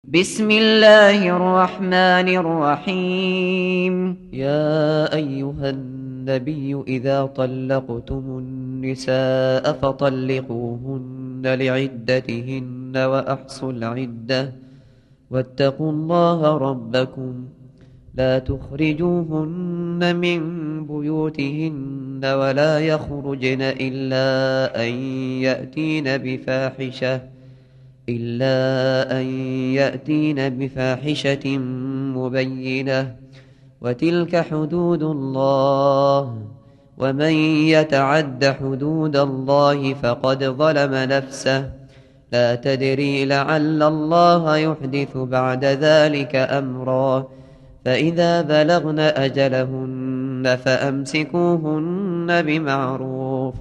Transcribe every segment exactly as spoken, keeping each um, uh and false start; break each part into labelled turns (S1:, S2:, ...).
S1: بسم الله الرحمن الرحيم.
S2: يا أيها النبي إذا طلقتم النساء فطلقوهن لعدتهن وأحصوا العدة واتقوا الله ربكم لا تخرجوهن من بيوتهن ولا يخرجن إلا أن يأتين بفاحشة إلا أن يأتين بفاحشة مبينة وتلك حدود الله ومن يتعد حدود الله فقد ظلم نفسه لا تدري لعل الله يحدث بعد ذلك أمرا فإذا بلغن أجلهن فأمسكوهن بمعروف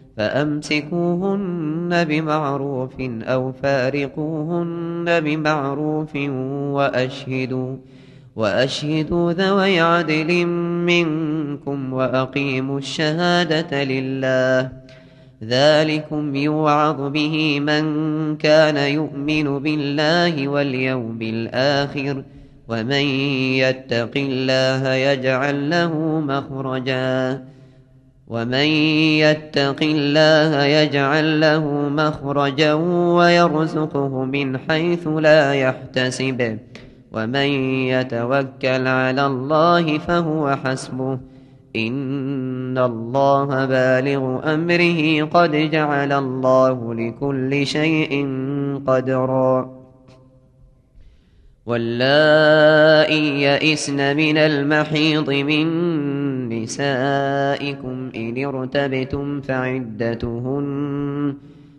S2: فأمسكوهن بمعروف أو فارقوهن بمعروف وأشهدوا وأشهدوا ذوي عدل منكم وأقيموا الشهادة لله ذلكم يوعظ به من كان يؤمن بالله واليوم الآخر ومن يتق الله يجعل له مخرجا ومن يتق الله يجعل له مخرجا ويرزقه من حيث لا يحتسب ومن يتوكل على الله فهو حسبه إن الله بالغ أمره قد جعل الله لكل شيء قدرا واللائي يئسن من المحيض من نسائكم إن ارتبتم فعدتهن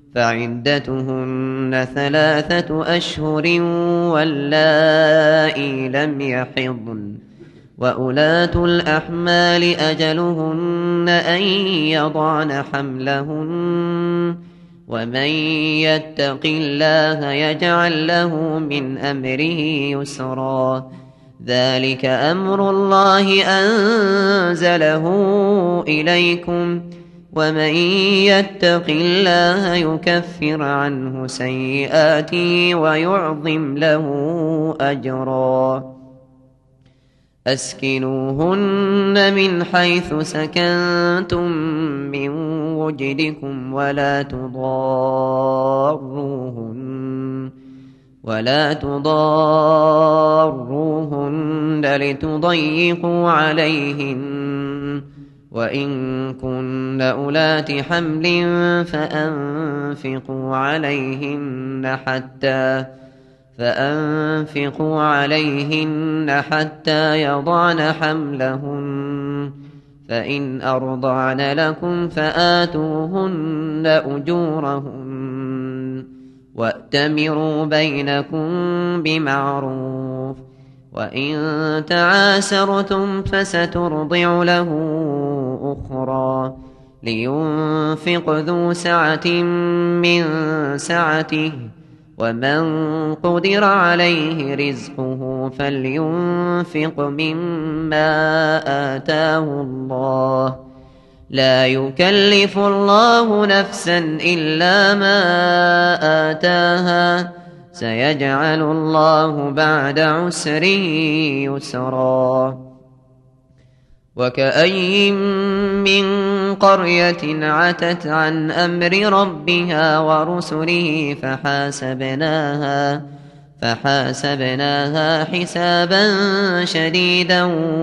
S2: فعدتهن ثلاثة أشهر واللائي لم يحضن وأولات الأحمال أجلهن أن يضعن حملهن ومن يتق الله يجعل له من أمره يسرا ذلك أمر الله أنزله إليكم ومن يتق الله يكفر عنه سيئاته ويعظم له أجرا أسكنوهن من حيث سكنتم من وجدكم ولا تضاروهن ولا تضاروهن لتضيقوا عليهن وإن كن أولات حمل فأنفقوا عليهن حتى فأنفقوا عليهن حتى يضعن حملهن فإن أرضعن لكم فآتوهن أجورهن وأتمروا بينكم بمعروف وإن تعاسرتم فسترضع له أخرى لينفق ذو سعة من سعته ومن قدر عليه رزقه فلينفق مما آتاه الله لا يكلف الله نفسا إلا ما آتاها سيجعل الله بعد عسر يسرا وكأي من قرية عتت عن أمر ربها ورسله فحاسبناها فحاسبناها حسابا شديدا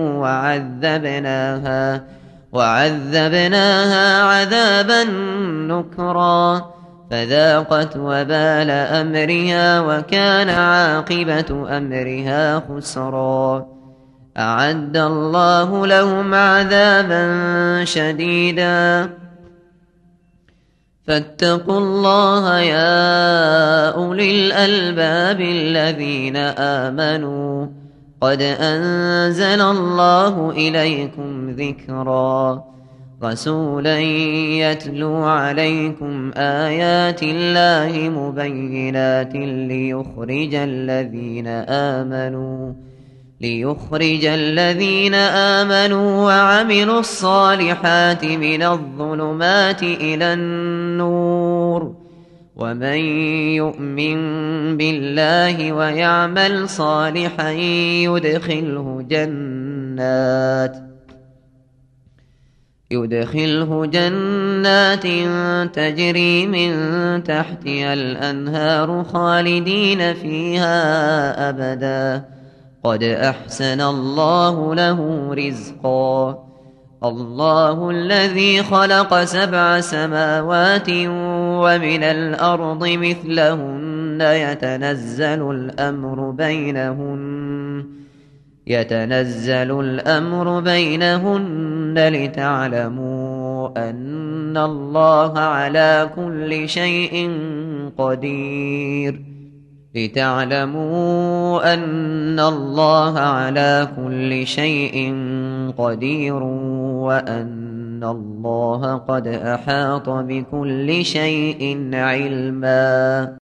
S2: وعذبناها وعذبناها عذابا نكرا فذاقت وبال أمرها وكان عاقبة أمرها خسرا أعد الله لهم عذابا شديدا فاتقوا الله يا أولي الألباب الذين آمنوا قد أنزل الله إليكم ذكرا رسولا يتلو عليكم آيات الله مبينات ليخرج الذين آمنوا ليخرج الذين آمنوا وعملوا الصالحات من الظلمات إلى النور ومن يؤمن بالله ويعمل صالحا يدخله جنات يدخله جنات تجري من تحتها الأنهار خالدين فيها أبدا قد أحسن الله له رزقا الله الذي خلق سبع سماوات ومن الأرض مثلهن يتنزل الأمر بينهن يتنزل الأمر بينهن لتعلموا أن الله على كل شيء قدير لتعلموا أن الله على كل شيء قدير وأن الله قد أحاط بكل شيء علما.